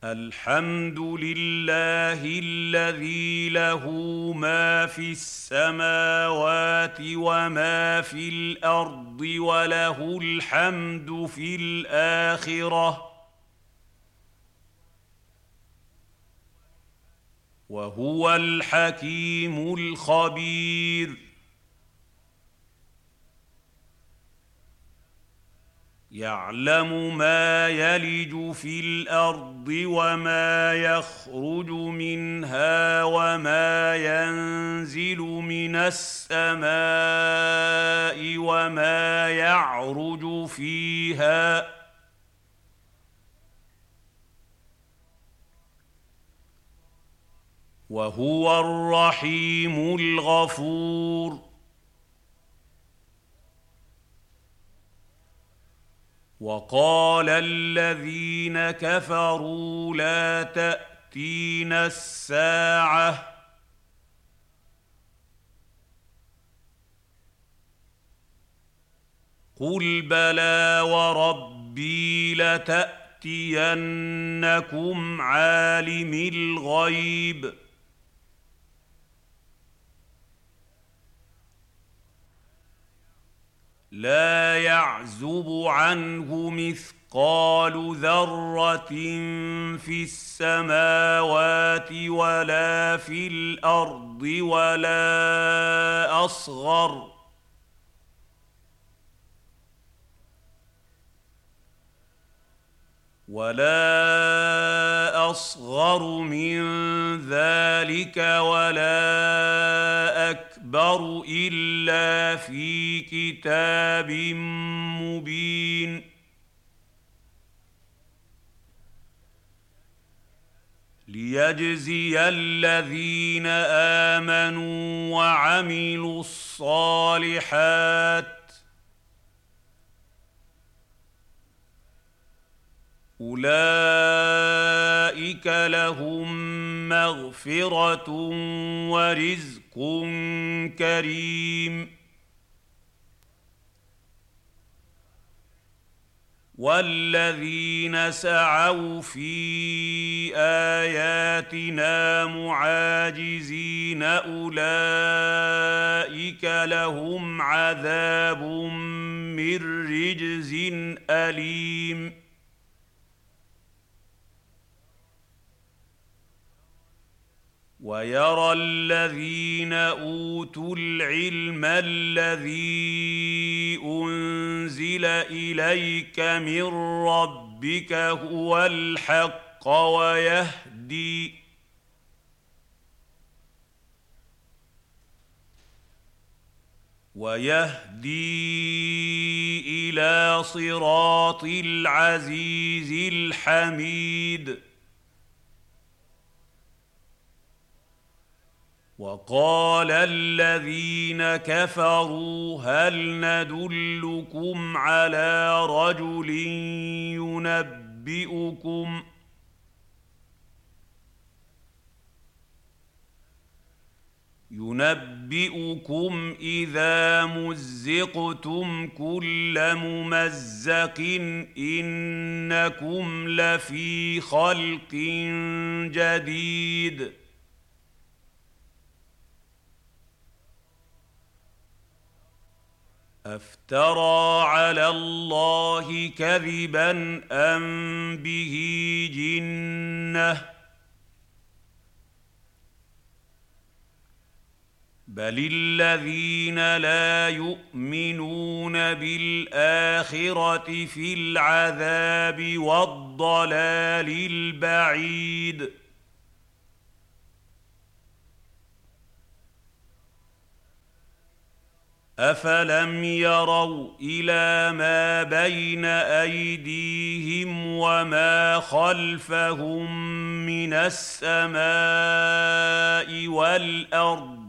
الحمد لله الذي له ما في السماوات وما في الأرض وله الحمد في الآخرة وهو الحكيم الخبير. يعلم ما يلج في الأرض وما يخرج منها وما ينزل من السماء وما يعرج فيها وهو الرحيم الغفور. وقال الذين كفروا لا تأتينا الساعة قل بلى وربي لتأتينكم عالم الغيب لا يعزب عنه مثقال ذرة في السماوات ولا في الأرض ولا أصغر من ذلك ولا أكبر إلا في كتاب مبين. ليجزي الذين آمنوا وعملوا الصالحات أولئك لهم مغفرة ورزق كريم. والذين سعوا في آياتنا معاجزين أولئك لهم عذاب من رجز أليم. ويرى الذين أوتوا العلم الذي أنزل إليك من ربك هو الحق ويهدي إلى صراط العزيز الحميد. وقال الذين كفروا هل ندلكم على رجل ينبئكم إذا مزقتم كل ممزق إنكم لفي خلق جديد. أفترى على الله كذبا أم به جنة بل الذين لا يؤمنون بالآخرة في العذاب والضلال البعيد. أفلم يروا إلى ما بين أيديهم وما خلفهم من السماء والأرض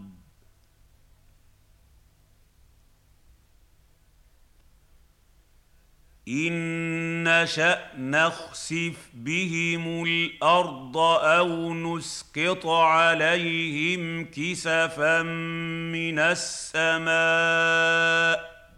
إن نشأ نخسف بهم الأرض أو نسقط عليهم كسفا من السماء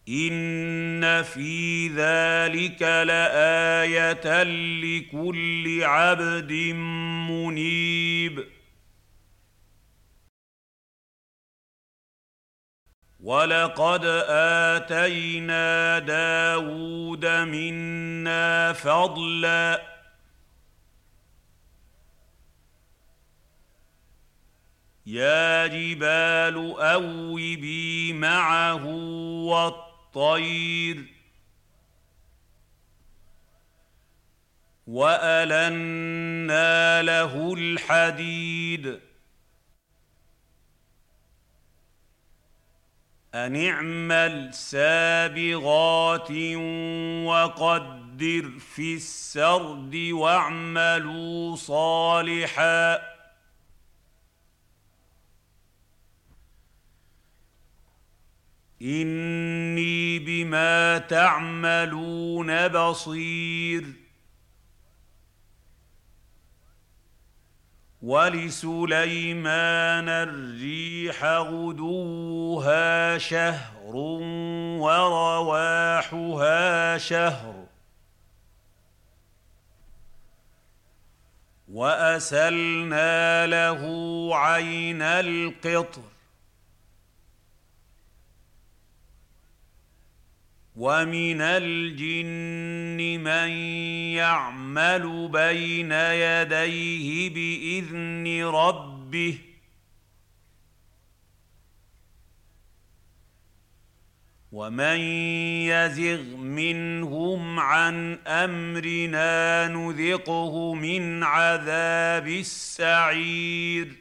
إن في ذلك لآية لكل عبد منيب. ولقد آتينا داود منا فضلا يا جبال أوبي معه والطير وألنا له الحديد أن اعمل سابغات وقدر في السرد واعملوا صالحا إني بما تعملون بصير. ولسليمان الريح غدوها شهر ورواحها شهر وأسلنا له عين القطر ومن الجن من يعمل بين يديه بإذن ربه ومن يزغ منهم عن أمرنا نذقه من عذاب السعير.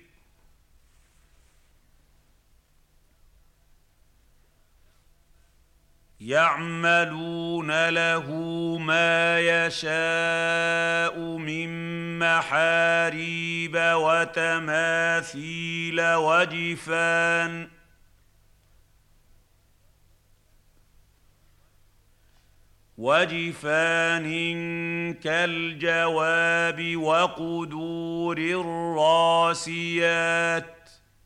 يعملون له ما يشاء من محاريب وتماثيل وجفان كالجواب وقدور الراسيات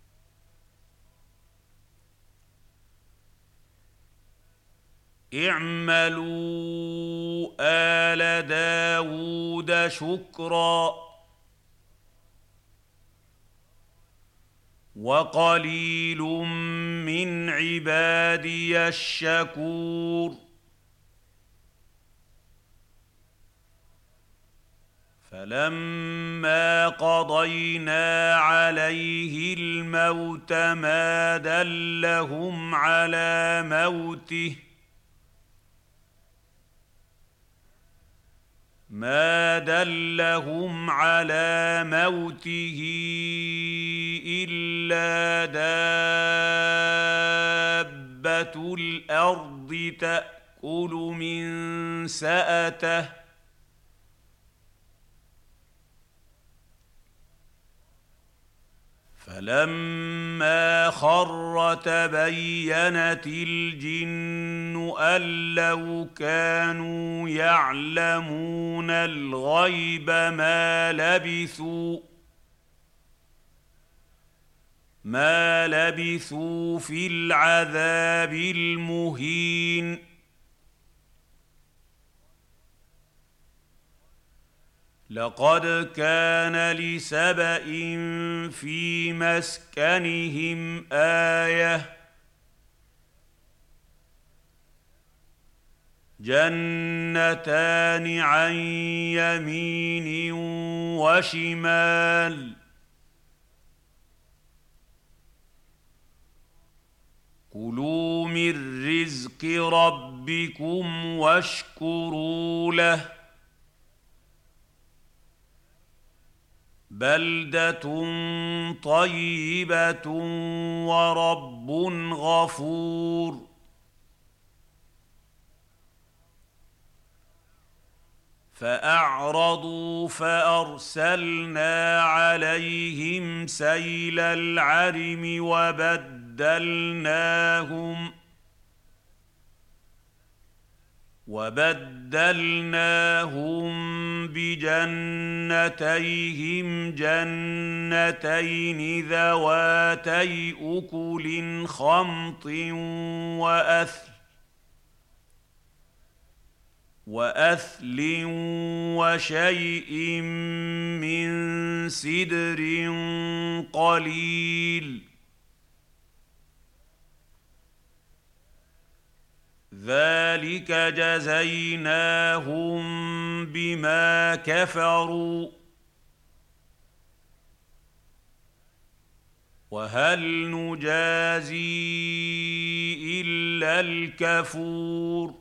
اعملوا آل داود شكرا وقليل من عبادي الشكور. فلما قضينا عليه الموت ما دلهم على موته إلا دابة الأرض تأكل من سأته فلما خر تبينت الجن أن لو كانوا يعلمون الغيب ما لبثوا في العذاب المهين. لقد كان لسبإ في مسكنهم آية جنتان عن يمين وشمال كلوا من رزق ربكم واشكروا له بلدة طيبة ورب غفور. فأعرضوا فأرسلنا عليهم سيل العرم وبدلناهم بجنتيهم جنتين ذواتي أكل خمط وأثل وأثل وشيء من سدر قليل ذلك جزيناهم بما كفروا وهل نجازي إلا الكفور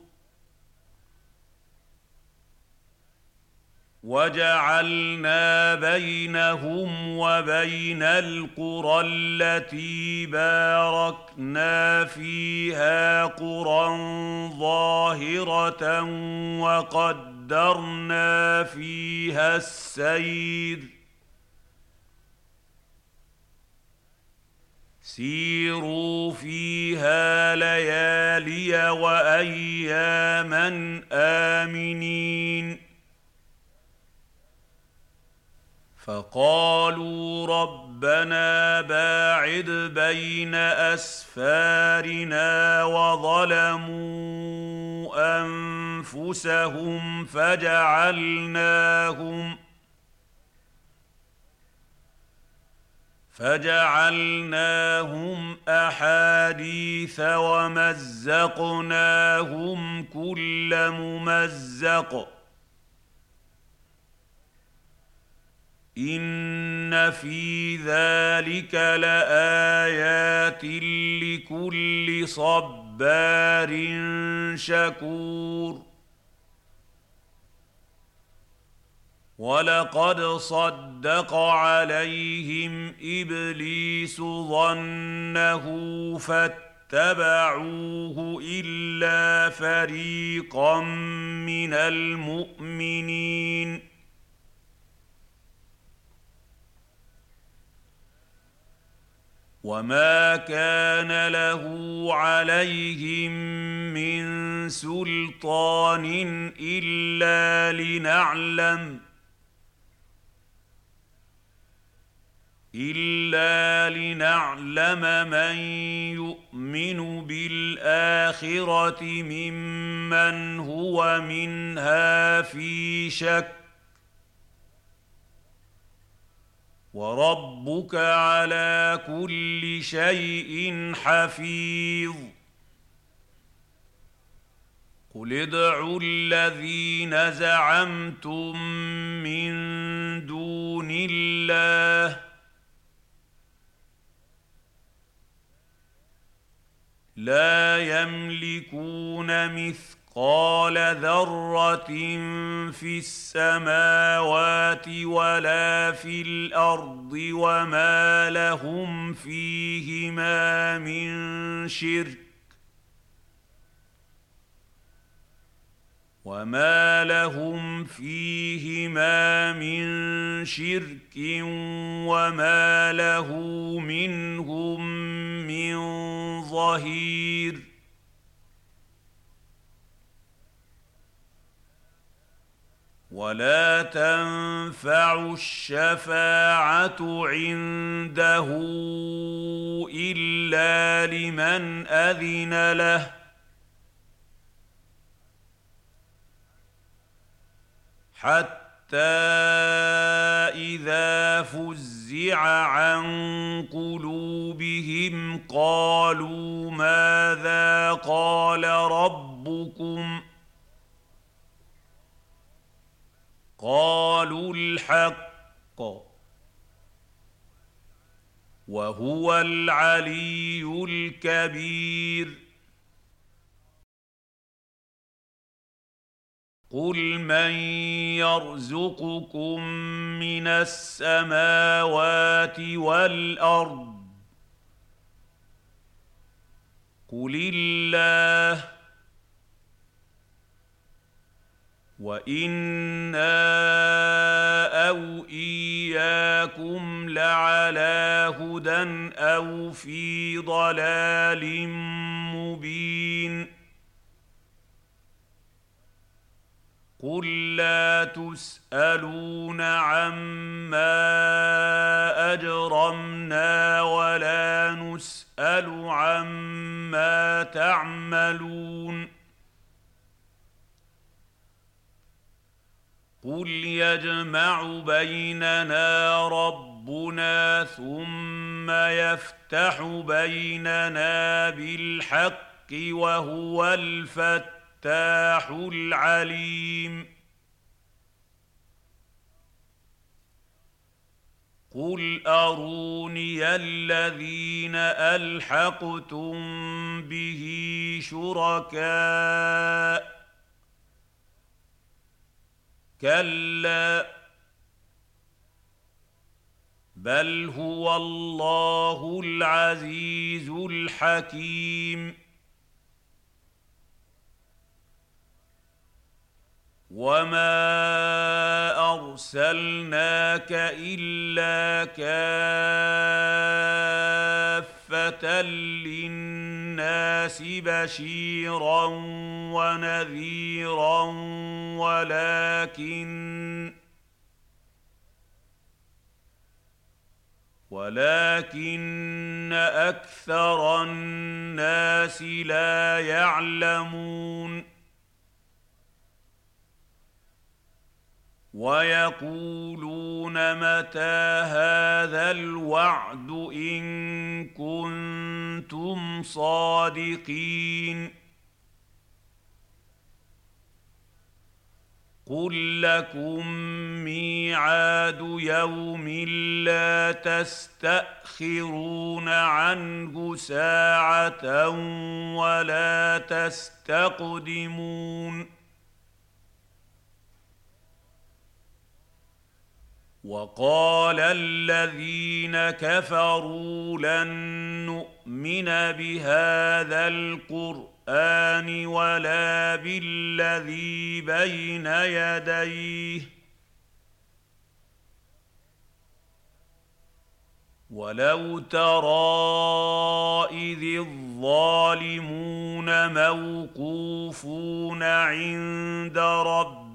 وجعلنا بينهم وبين القرى التي باركنا فيها قرى ظاهرة وقدرنا فيها السير سيروا فيها ليالي وأياما آمنين فقالوا ربنا باعد بين أسفارنا وظلموا أنفسهم فجعلناهم أحاديث ومزقناهم كل ممزق إن في ذلك لآيات لكل صبار شكور ولقد صدق عليهم إبليس ظنه فاتبعوه إلا فريقا من المؤمنين وما كان له عليهم من سلطان إلا لنعلم من يؤمن بالآخرة ممن هو منها في شك وربك على كل شيء حفيظ قل ادعوا الذين زعمتم من دون الله لا يملكون مثقال ذرة في السماوات ولا في الأرض وما لهم فيهما من شرك وما له منهم من ظهير ولا تنفع الشفاعة عنده إلا لمن أذن له حتى إذا فزع عن قلوبهم قالوا ماذا قال ربكم قالوا الحق وهو العلي الكبير قل من يرزقكم من السماوات والأرض قل الله وإنا أو إياكم لعلى هدى أو في ضلال مبين قل لا تسألون عما أجرمنا ولا نسأل عما تعملون قل يجمع بيننا ربنا ثم يفتح بيننا بالحق وهو الفتاح العليم قل أروني الذين ألحقتم به شركاء كلا بل هو الله العزيز الحكيم وما أرسلناك إلا كافة للناس بشيرا ونذيرا ولكن أكثر الناس لا يعلمون ويقولون متى هذا الوعد إن كنتم صادقين قل لكم ميعاد يوم لا تستأخرون عنه ساعة ولا تستقدمون وقال الذين كفروا لن نؤمن بهذا القرآن ولا بالذي بين يديه ولو ترى إذ الظالمون موقوفون عند ربهم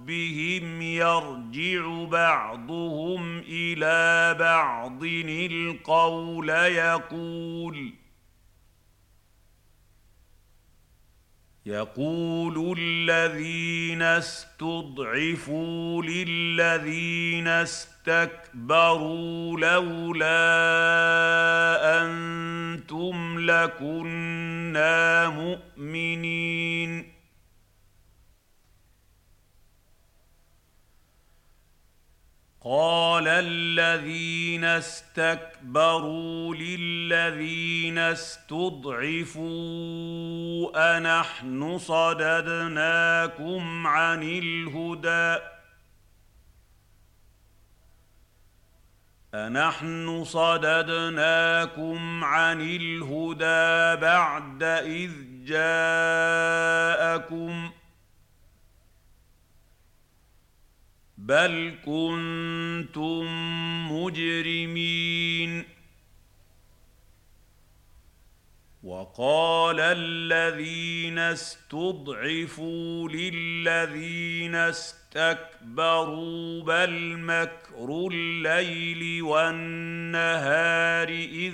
يرجع بعضهم إلى بعض القول يقول الذين استضعفوا للذين استكبروا لولا أنتم لكنا مؤمنين قال الذين استكبروا للذين استضعفوا أنحن صددناكم عن الهدى بعد إذ جاءكم بل كنتم مجرمين وقال الذين استضعفوا للذين استكبروا بل مكر الليل والنهار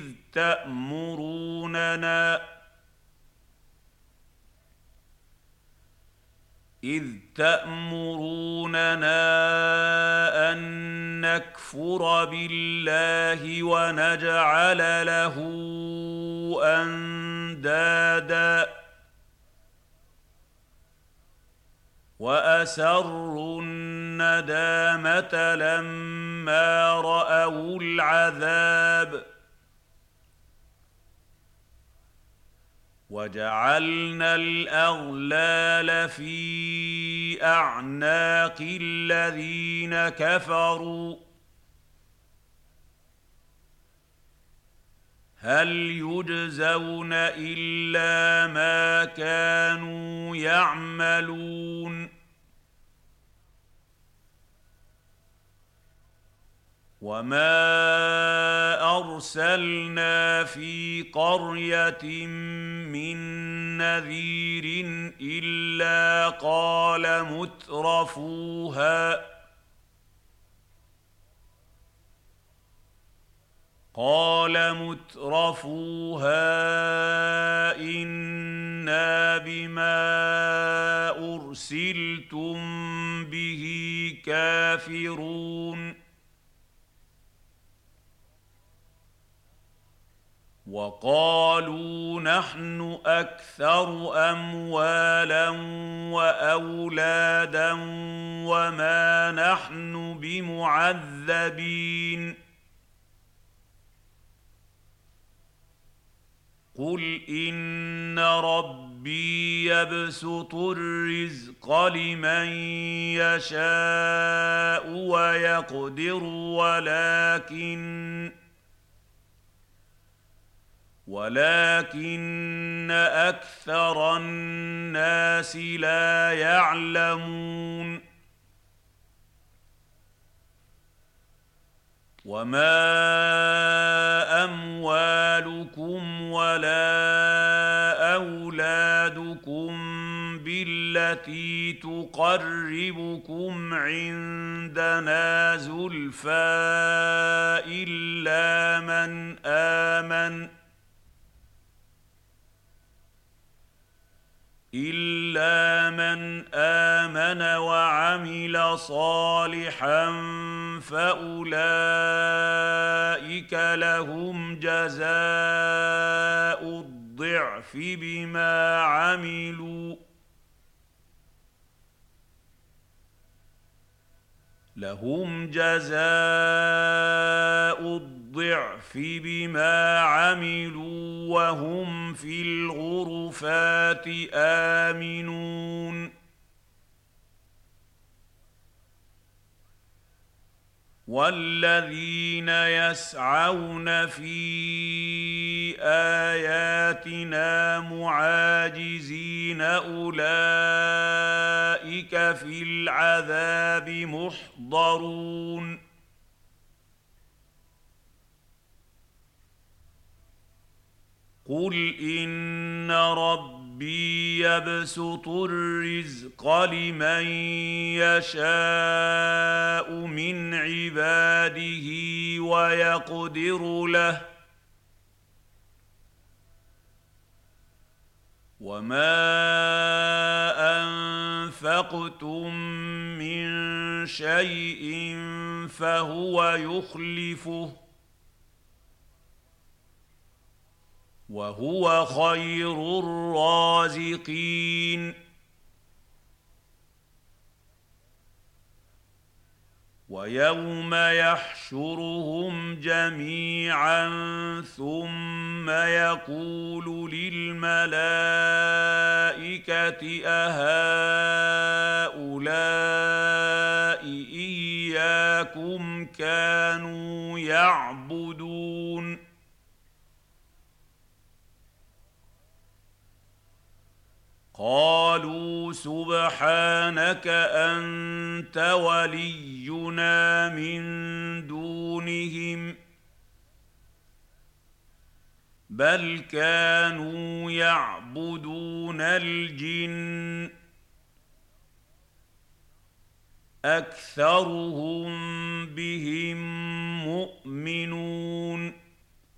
إذ تأمروننا أن نكفر بالله ونجعل له أندادا وأسروا الندامة لما رأوا العذاب وجعلنا الأغلال في أعناق الذين كفروا هل يجزون إلا ما كانوا يعملون وما أرسلنا في قرية من نذير إلا قال مترفوها إنا بما أرسلتم به كافرون وقالوا نحن أكثر أموالا وأولادا وما نحن بمعذبين قل إن ربي يبسط الرزق لمن يشاء ويقدر ولكن أكثر الناس لا يعلمون وما أموالكم ولا أولادكم بالتي تقربكم عندنا زلفى إلا من آمن وعمل صالحا فأولئك لهم جزاء الضعف بما عملوا وهم في الغرفات آمنون والذين يسعون في آياتنا معاجزين أولئك في العذاب محضرون قل إن ربي يبسط الرزق لمن يشاء من عباده ويقدر له وما أنفقتم من شيء فهو يخلفه وهو خير الرازقين ويوم يحشرهم جميعا ثم يقول للملائكة أهؤلاء إياكم كانوا يعبدون قالوا سبحانك أنت ولينا من دونهم بل كانوا يعبدون الجن أكثرهم بهم مؤمنون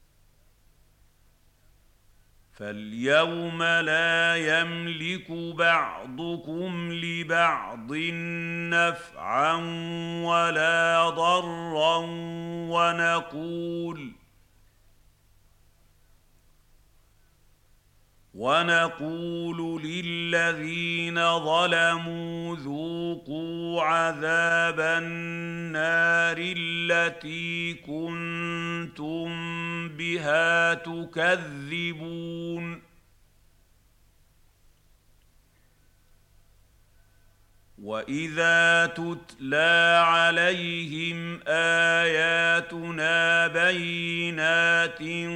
فاليوم لا يملك بعضكم لبعض نفعا ولا ضرا ونقول للذين ظلموا ذوقوا عذاب النار التي كنتم بها تكذبون وإذا تتلى عليهم آياتنا بينات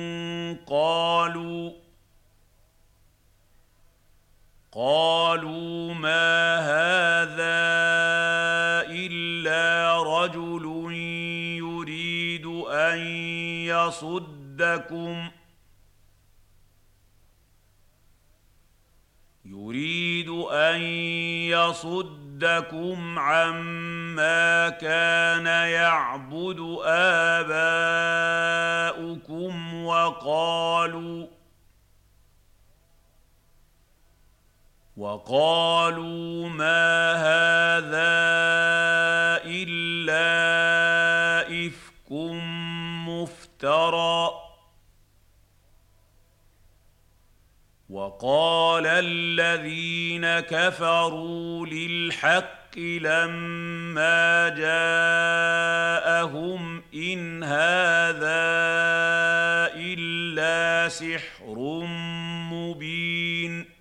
قالوا ما هذا إلا رجل يريد أن ليصدكم عما كان يعبد آباؤكم وقالوا ما هذا إلا إفك مفترى وقال الذين كفروا للحق لما جاءهم إن هذا إلا سحر مبين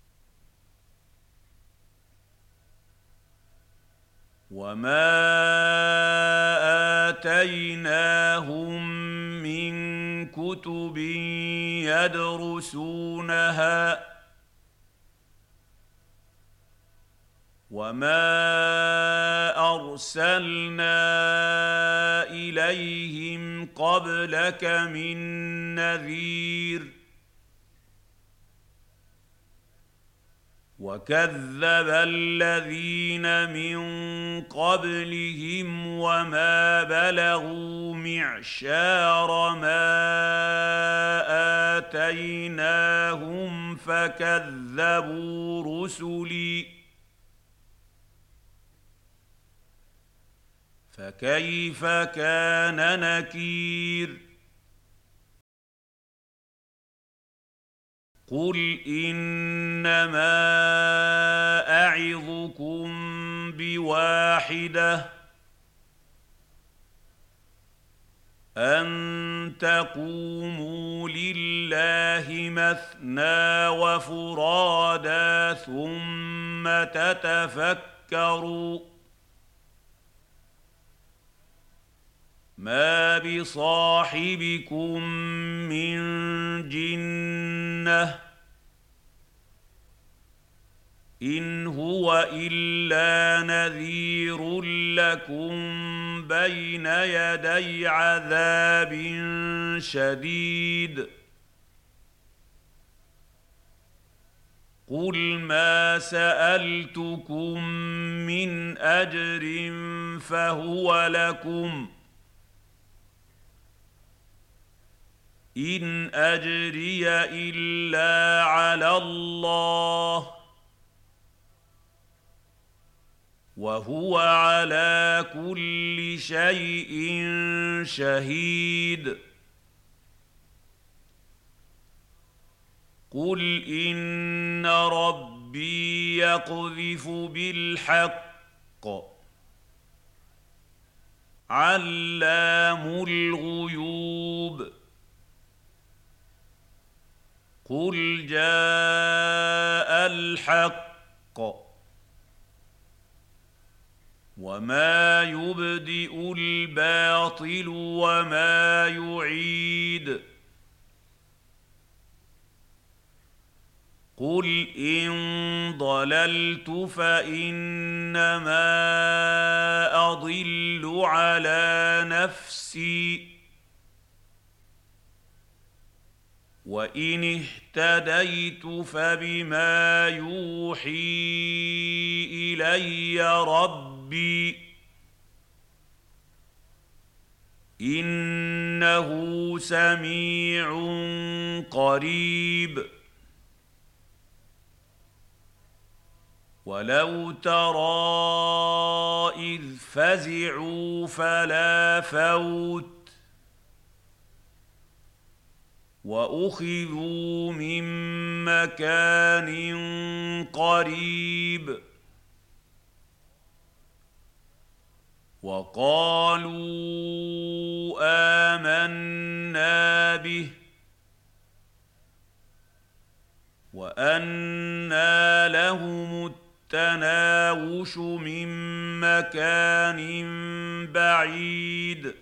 وما آتيناهم من كتب يدرسونها وما أرسلنا إليهم قبلك من نذير وكذب الذين من قبلهم وما بلغوا معشار ما آتيناهم فكذبوا رسلي فكيف كان نكير قل إنما أعظكم بواحدة أن تقوموا لله مثنى وفرادى ثم تتفكروا ما بصاحبكم من جنة إن هو إلا نذير لكم بين يدي عذاب شديد قل ما سألتكم من أجر فهو لكم إن أجري إلا على الله وهو على كل شيء شهيد قل إن ربي يقذف بالحق علام الغيوب قل جاء الحق وما يبدئ الباطل وما يعيد قل إن ضللت فإنما أضل على نفسي وإن اهتديت فبما يوحي إلي ربي إنه سميع قريب ولو ترى إذ فزعوا فلا فوت وأخذوا من مكان قريب وقالوا آمنا به وأنى لهم التناوش من مكان بعيد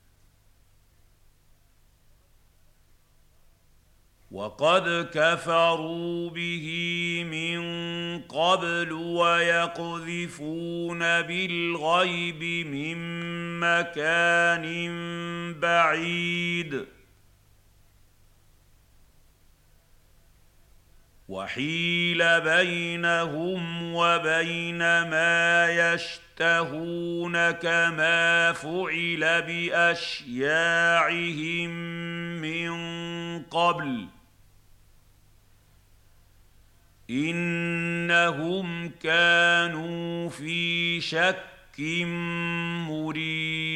وقد كفروا به من قبل ويقذفون بالغيب من مكان بعيد وحيل بينهم وبين ما يشتهون كما فعل باشياعهم من قبل انهم كانوا في شك مريب